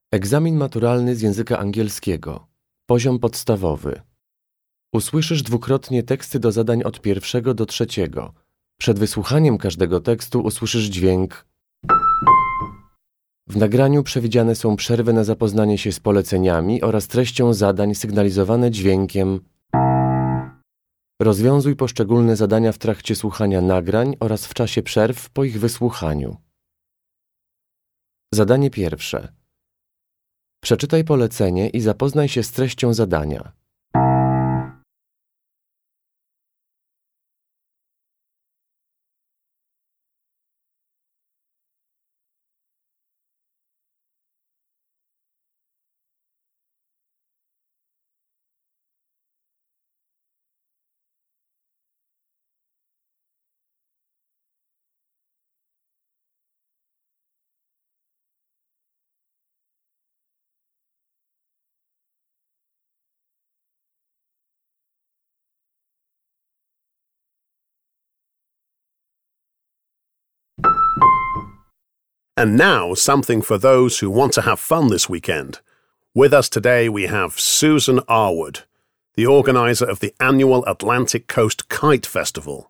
Egzamin maturalny z języka angielskiego. Poziom podstawowy. Usłyszysz dwukrotnie teksty do zadań od 1 do 3. Przed wysłuchaniem każdego tekstu usłyszysz dźwięk. W nagraniu przewidziane są przerwy na zapoznanie się z poleceniami oraz treścią zadań sygnalizowane dźwiękiem. Rozwiązuj poszczególne zadania w trakcie słuchania nagrań oraz w czasie przerw po ich wysłuchaniu. Zadanie pierwsze. Przeczytaj polecenie i zapoznaj się z treścią zadania. And now, something for those who want to have fun this weekend. With us today we have Susan Arwood, the organiser of the annual Atlantic Coast Kite Festival.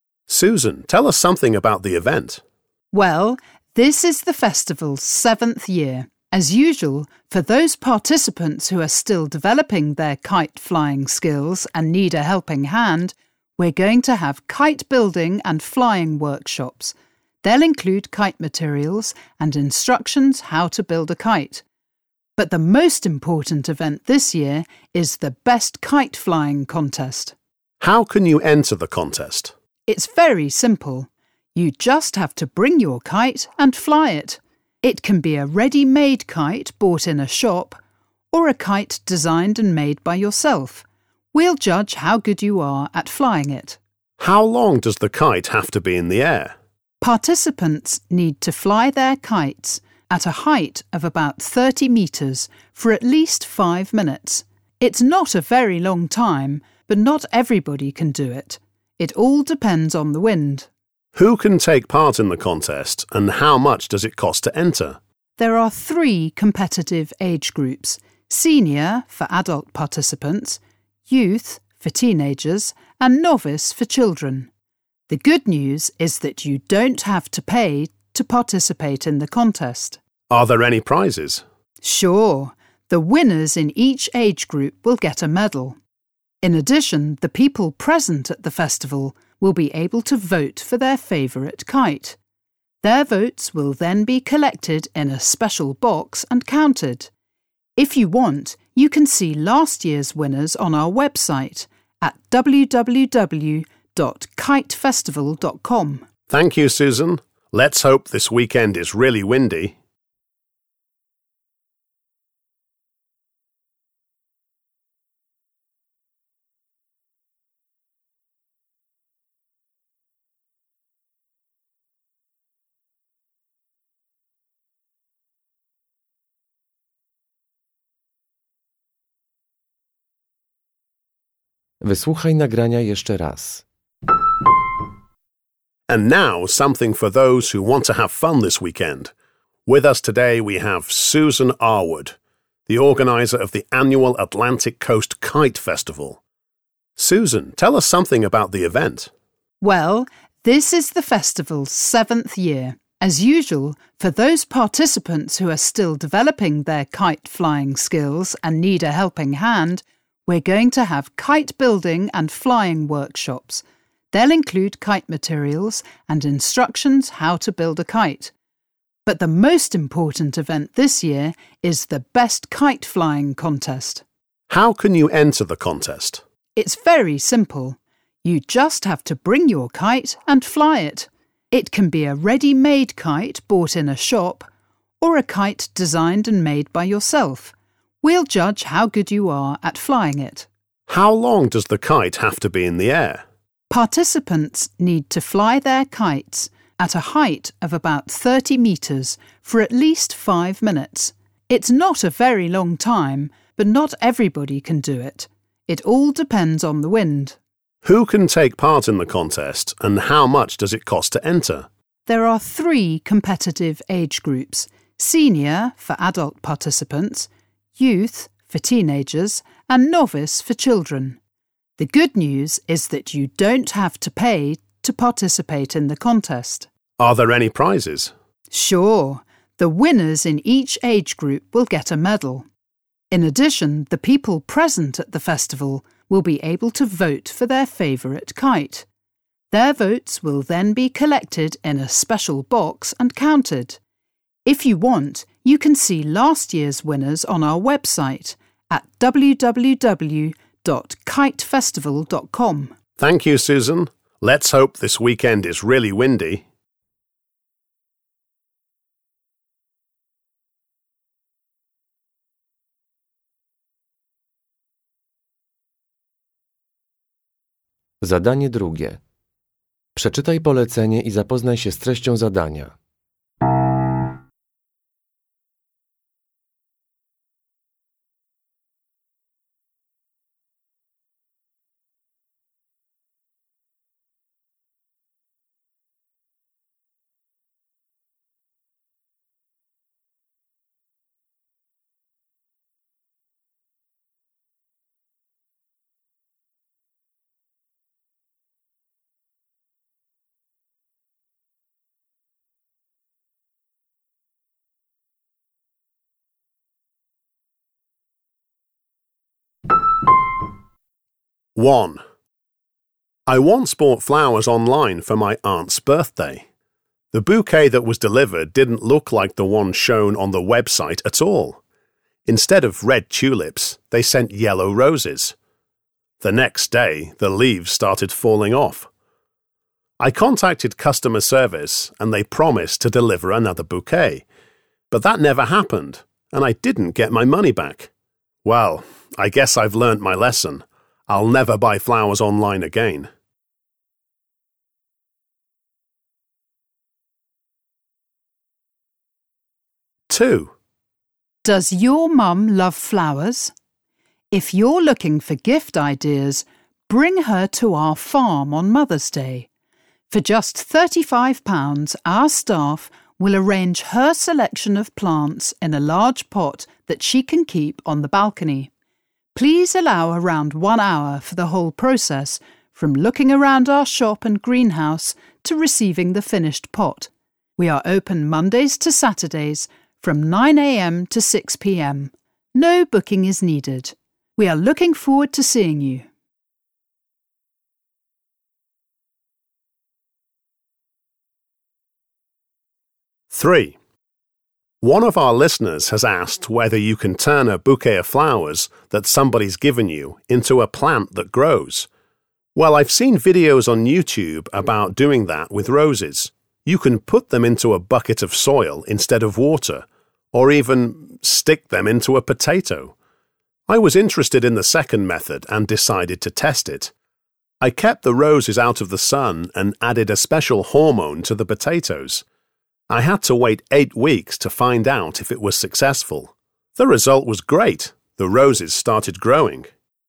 Susan, tell us something about the event. Well, this is the festival's 7th year. As usual, for those participants who are still developing their kite flying skills and need a helping hand, we're going to have kite building and flying workshops. They'll include kite materials and instructions how to build a kite. But the most important event this year is the Best Kite Flying Contest. How can you enter the contest? It's very simple. You just have to bring your kite and fly it. It can be a ready-made kite bought in a shop or a kite designed and made by yourself. We'll judge how good you are at flying it. How long does the kite have to be in the air? Participants need to fly their kites at a height of about 30 metres for at least 5 minutes. It's not a very long time, but not everybody can do it. It all depends on the wind. Who can take part in the contest and how much does it cost to enter? There are 3 competitive age groups: senior for adult participants, youth for teenagers, and novice for children. The good news is that you don't have to pay to participate in the contest. Are there any prizes? Sure, the winners in each age group will get a medal. In addition, the people present at the festival will be able to vote for their favourite kite. Their votes will then be collected in a special box and counted. If you want, you can see last year's winners on our website at www.kitefestival.com. Thank you, Susan. Let's hope this weekend is really windy. Wysłuchaj nagrania jeszcze raz. And now, something for those who want to have fun this weekend. With us today we have Susan Arwood, the organiser of the annual Atlantic Coast Kite Festival. Susan, tell us something about the event. Well, this is the festival's 7th year. As usual, for those participants who are still developing their kite flying skills and need a helping hand, we're going to have kite building and flying workshops. They'll include kite materials and instructions how to build a kite. But the most important event this year is the Best Kite Flying Contest. How can you enter the contest? It's very simple. You just have to bring your kite and fly it. It can be a ready-made kite bought in a shop or a kite designed and made by yourself. We'll judge how good you are at flying it. How long does the kite have to be in the air? Participants need to fly their kites at a height of about 30 metres for at least 5 minutes. It's not a very long time, but not everybody can do it. It all depends on the wind. Who can take part in the contest and how much does it cost to enter? There are 3 competitive age groups: senior for adult participants, youth for teenagers, and novice for children. The good news is that you don't have to pay to participate in the contest. Are there any prizes? Sure, the winners in each age group will get a medal. In addition, the people present at the festival will be able to vote for their favourite kite. Their votes will then be collected in a special box and counted. If you want, you can see last year's winners on our website at www.kitefestival.com. Thank you, Susan. Let's hope this weekend is really windy. Zadanie drugie. Przeczytaj polecenie i zapoznaj się z treścią zadania. One. I once bought flowers online for my aunt's birthday. The bouquet that was delivered didn't look like the one shown on the website at all. Instead of red tulips, they sent yellow roses. The next day, the leaves started falling off. I contacted customer service and they promised to deliver another bouquet. But that never happened, and I didn't get my money back. Well, I guess I've learnt my lesson. I'll never buy flowers online again. Two. Does your mum love flowers? If you're looking for gift ideas, bring her to our farm on Mother's Day. For just £35, our staff will arrange her selection of plants in a large pot that she can keep on the balcony. Please allow around 1 hour for the whole process, from looking around our shop and greenhouse to receiving the finished pot. We are open Mondays to Saturdays from 9 a.m. to 6 p.m. No booking is needed. We are looking forward to seeing you. Three. One of our listeners has asked whether you can turn a bouquet of flowers that somebody's given you into a plant that grows. Well, I've seen videos on YouTube about doing that with roses. You can put them into a bucket of soil instead of water, or even stick them into a potato. I was interested in the second method and decided to test it. I kept the roses out of the sun and added a special hormone to the potatoes. I had to wait 8 weeks to find out if it was successful. The result was great. The roses started growing.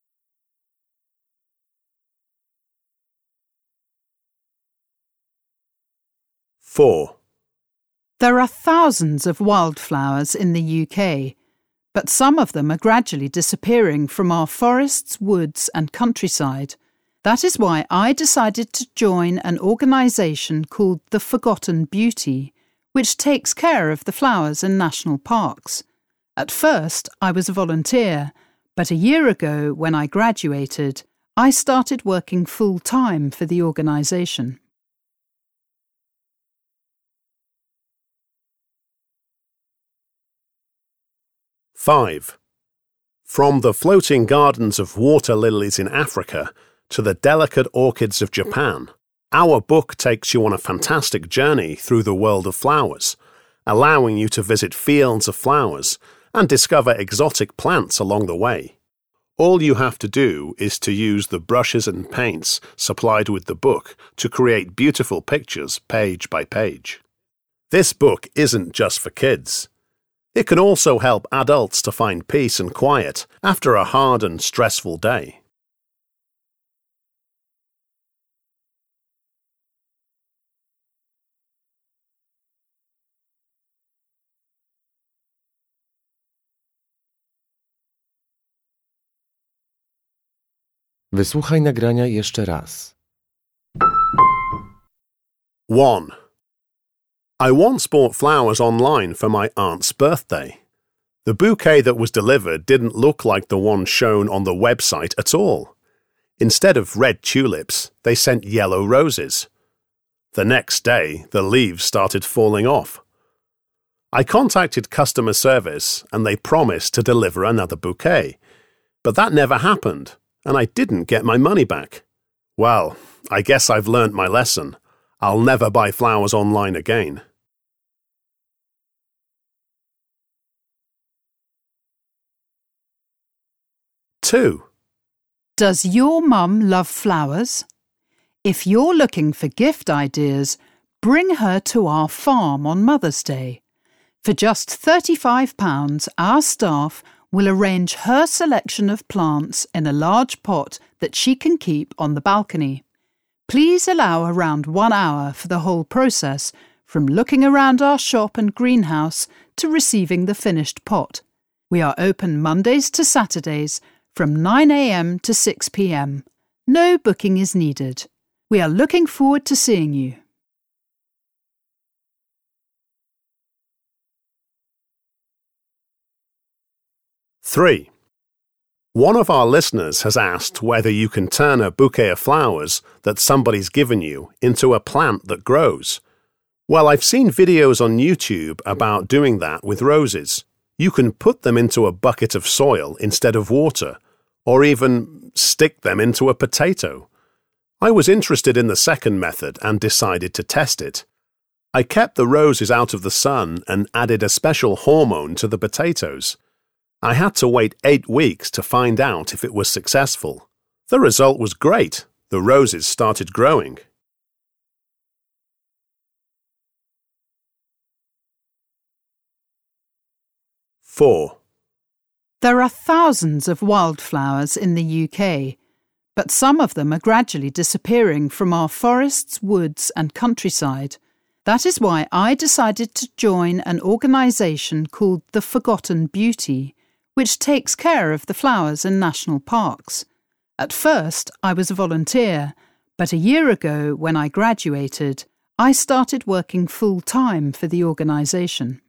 Four. There are thousands of wildflowers in the UK, but some of them are gradually disappearing from our forests, woods and countryside. That is why I decided to join an organisation called The Forgotten Beauty, which takes care of the flowers in national parks. At first, I was a volunteer, but a year ago, when I graduated, I started working full-time for the organisation. Five. From the floating gardens of water lilies in Africa to the delicate orchids of Japan, our book takes you on a fantastic journey through the world of flowers, allowing you to visit fields of flowers and discover exotic plants along the way. All you have to do is to use the brushes and paints supplied with the book to create beautiful pictures page by page. This book isn't just for kids. It can also help adults to find peace and quiet after a hard and stressful day. Wysłuchaj nagrania jeszcze raz. 1. I once bought flowers online for my aunt's birthday. The bouquet that was delivered didn't look like the one shown on the website at all. Instead of red tulips, they sent yellow roses. The next day, the leaves started falling off. I contacted customer service and they promised to deliver another bouquet. But that never happened, and I didn't get my money back. Well, I guess I've learnt my lesson. I'll never buy flowers online again. Two. Does your mum love flowers? If you're looking for gift ideas, bring her to our farm on Mother's Day. For just £35, our staff will arrange her selection of plants in a large pot that she can keep on the balcony. Please allow around 1 hour for the whole process, from looking around our shop and greenhouse to receiving the finished pot. We are open Mondays to Saturdays from 9 a.m. to 6 p.m. No booking is needed. We are looking forward to seeing you. Three. One of our listeners has asked whether you can turn a bouquet of flowers that somebody's given you into a plant that grows. Well, I've seen videos on YouTube about doing that with roses. You can put them into a bucket of soil instead of water, or even stick them into a potato. I was interested in the second method and decided to test it. I kept the roses out of the sun and added a special hormone to the potatoes. I had to wait 8 weeks to find out if it was successful. The result was great. The roses started growing. Four. There are thousands of wildflowers in the UK, but some of them are gradually disappearing from our forests, woods and countryside. That is why I decided to join an organisation called The Forgotten Beauty, which takes care of the flowers in national parks. At first, I was a volunteer, but a year ago, when I graduated, I started working full-time for the organisation.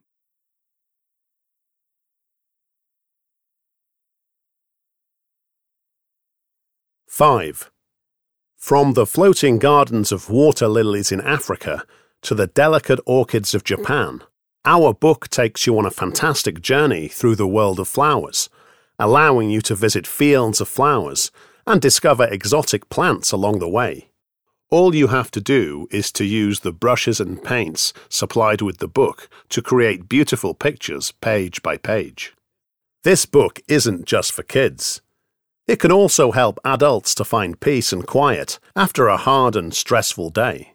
Five. From the floating gardens of water lilies in Africa to the delicate orchids of Japan, our book takes you on a fantastic journey through the world of flowers, allowing you to visit fields of flowers and discover exotic plants along the way. All you have to do is to use the brushes and paints supplied with the book to create beautiful pictures page by page. This book isn't just for kids. It can also help adults to find peace and quiet after a hard and stressful day.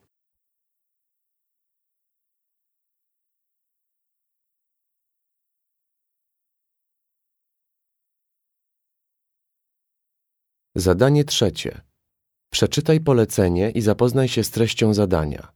Zadanie trzecie. Przeczytaj polecenie i zapoznaj się z treścią zadania.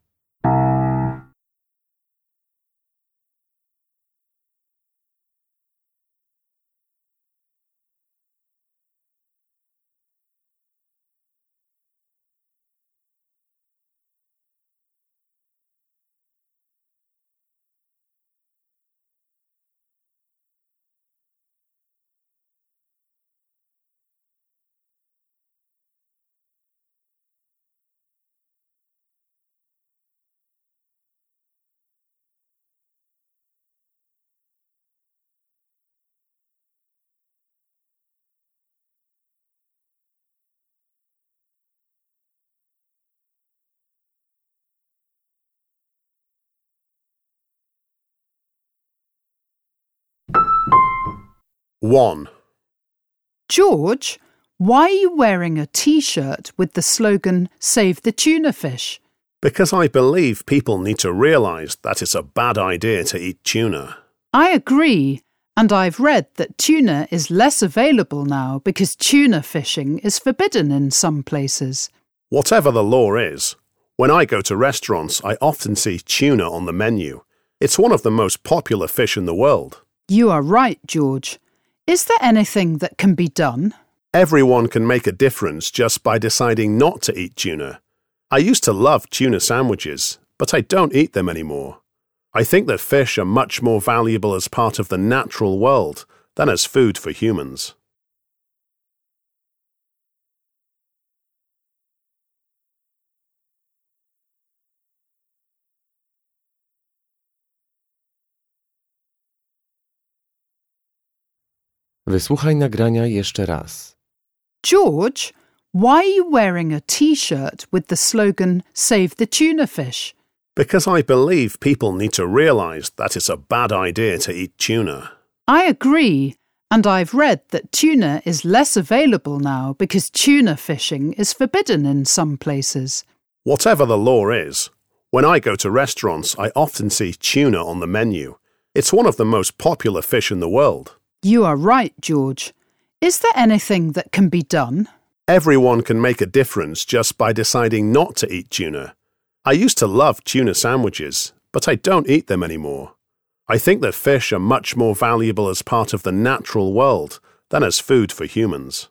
One. George, why are you wearing a T-shirt with the slogan "Save the tuna fish"? Because I believe people need to realise that it's a bad idea to eat tuna. I agree, and I've read that tuna is less available now because tuna fishing is forbidden in some places. Whatever the law is, when I go to restaurants, I often see tuna on the menu. It's one of the most popular fish in the world. You are right, George. Is there anything that can be done? Everyone can make a difference just by deciding not to eat tuna. I used to love tuna sandwiches, but I don't eat them anymore. I think that fish are much more valuable as part of the natural world than as food for humans. Wysłuchaj nagrania jeszcze raz. George, why are you wearing a T-shirt with the slogan Save the Tuna Fish? Because I believe people need to realise that it's a bad idea to eat tuna. I agree, and I've read that tuna is less available now because tuna fishing is forbidden in some places. Whatever the law is, when I go to restaurants, I often see tuna on the menu. It's one of the most popular fish in the world. You are right, George. Is there anything that can be done? Everyone can make a difference just by deciding not to eat tuna. I used to love tuna sandwiches, but I don't eat them anymore. I think that fish are much more valuable as part of the natural world than as food for humans.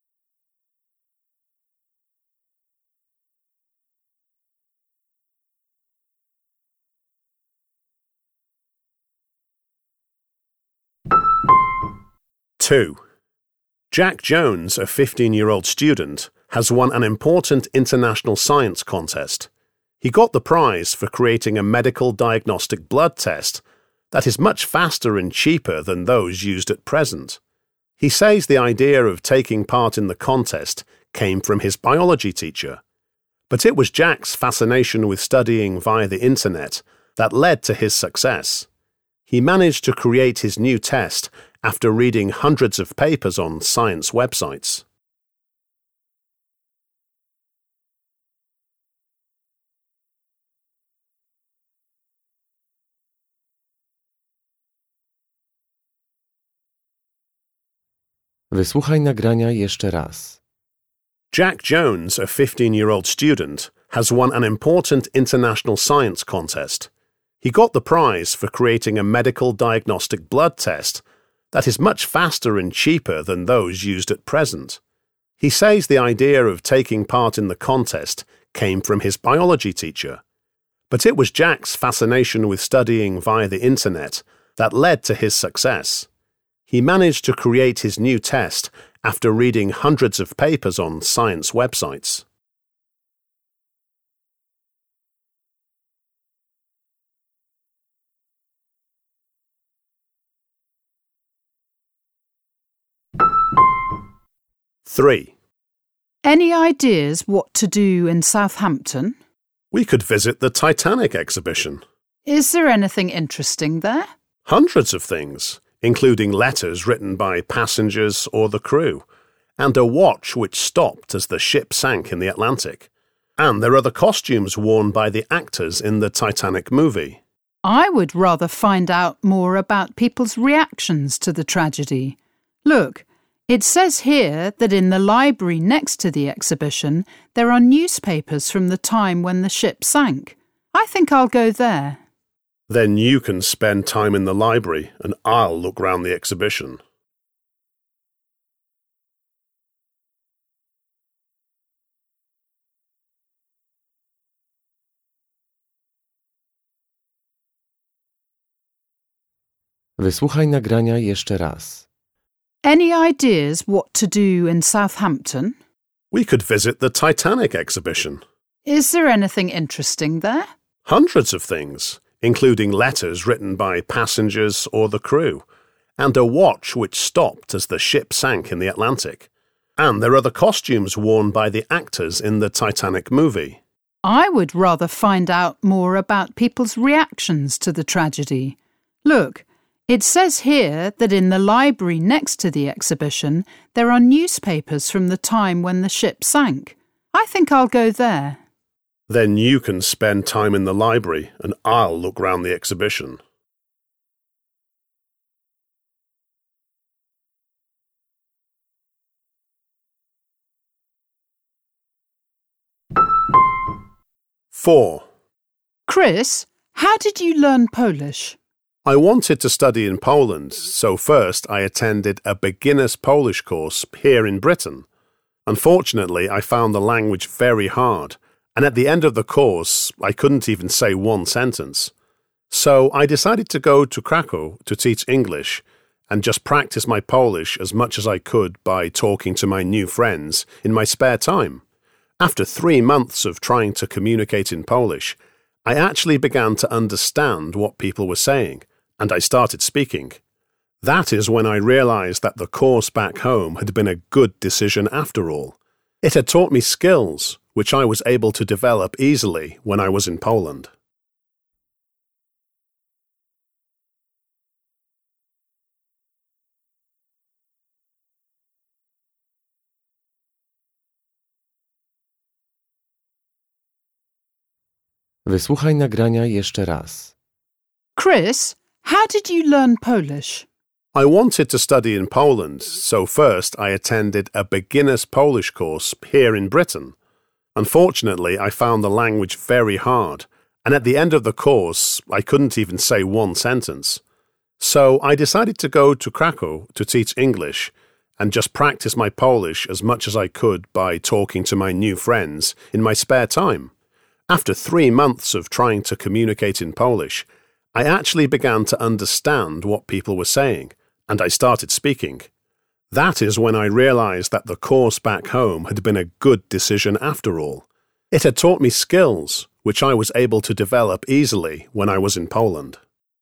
Two. Jack Jones, a 15-year-old student, has won an important international science contest. He got the prize for creating a medical diagnostic blood test that is much faster and cheaper than those used at present. He says the idea of taking part in the contest came from his biology teacher. But it was Jack's fascination with studying via the internet that led to his success. He managed to create his new test after reading hundreds of papers on science websites. Wysłuchaj nagrania jeszcze raz. Jack Jones, a 15-year-old student, has won an important international science contest. He got the prize for creating a medical diagnostic blood test that is much faster and cheaper than those used at present. He says the idea of taking part in the contest came from his biology teacher. But it was Jack's fascination with studying via the internet that led to his success. He managed to create his new test after reading hundreds of papers on science websites. Three. Any ideas what to do in Southampton? We could visit the Titanic exhibition. Is there anything interesting there? Hundreds of things, including letters written by passengers or the crew, and a watch which stopped as the ship sank in the Atlantic. And there are the costumes worn by the actors in the Titanic movie. I would rather find out more about people's reactions to the tragedy. Look, it says here that in the library next to the exhibition there are newspapers from the time when the ship sank. I think I'll go there. Then you can spend time in the library and I'll look round the exhibition. Wysłuchaj nagrania jeszcze raz. Any ideas what to do in Southampton? We could visit the Titanic exhibition. Is there anything interesting there? Hundreds of things, including letters written by passengers or the crew, and a watch which stopped as the ship sank in the Atlantic. And there are the costumes worn by the actors in the Titanic movie. I would rather find out more about people's reactions to the tragedy. Look, it says here that in the library next to the exhibition there are newspapers from the time when the ship sank. I think I'll go there. Then you can spend time in the library and I'll look round the exhibition. Four. Chris, how did you learn Polish? I wanted to study in Poland, so first I attended a beginner's Polish course here in Britain. Unfortunately, I found the language very hard, and at the end of the course, I couldn't even say one sentence. So I decided to go to Krakow to teach English and just practice my Polish as much as I could by talking to my new friends in my spare time. After 3 months of trying to communicate in Polish, I actually began to understand what people were saying, and I started speaking. That is when I realized that the course back home had been a good decision after all. It had taught me skills, which I was able to develop easily when I was in Poland. Wysłuchaj nagrania jeszcze raz. Chris, how did you learn Polish? I wanted to study in Poland, so first I attended a beginner's Polish course here in Britain. Unfortunately, I found the language very hard, and at the end of the course, I couldn't even say one sentence. So I decided to go to Krakow to teach English and just practice my Polish as much as I could by talking to my new friends in my spare time. After 3 months of trying to communicate in Polish, I actually began to understand what people were saying, and I started speaking. That is when I realized that the course back home had been a good decision after all. It had taught me skills, which I was able to develop easily when I was in Poland.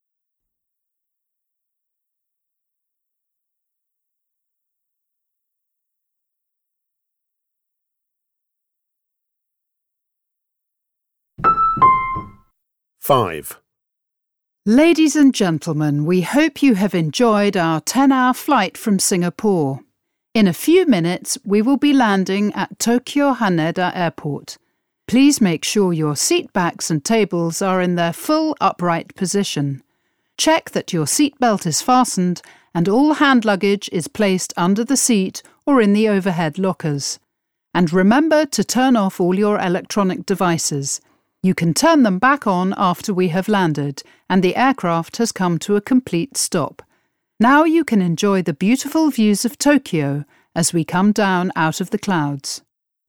Five. Ladies and gentlemen, we hope you have enjoyed our 10-hour flight from Singapore. In a few minutes, we will be landing at Tokyo Haneda Airport. Please make sure your seat backs and tables are in their full upright position. Check that your seatbelt is fastened and all hand luggage is placed under the seat or in the overhead lockers. And remember to turn off all your electronic devices. You can turn them back on after we have landed and the aircraft has come to a complete stop. Now you can enjoy the beautiful views of Tokyo as we come down out of the clouds.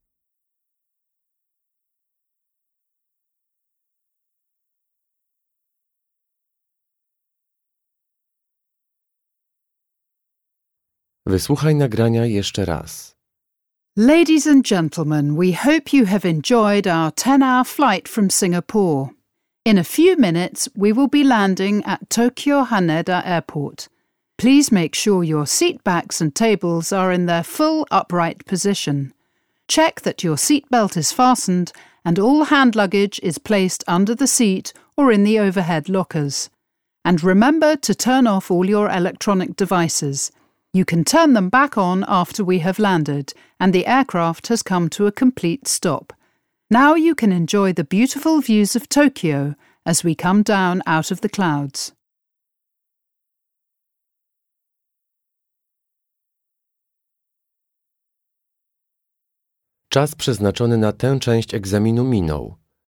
Wysłuchaj nagrania jeszcze raz. Ladies and gentlemen, we hope you have enjoyed our 10-hour flight from Singapore. In a few minutes, we will be landing at Tokyo Haneda Airport. Please make sure your seat backs and tables are in their full upright position. Check that your seatbelt is fastened and all hand luggage is placed under the seat or in the overhead lockers. And remember to turn off all your electronic devices. You can turn them back on after we have landed and the aircraft has come to a complete stop. Now you can enjoy the beautiful views of Tokyo as we come down out of the clouds. Czas przeznaczony na tę część egzaminu minął.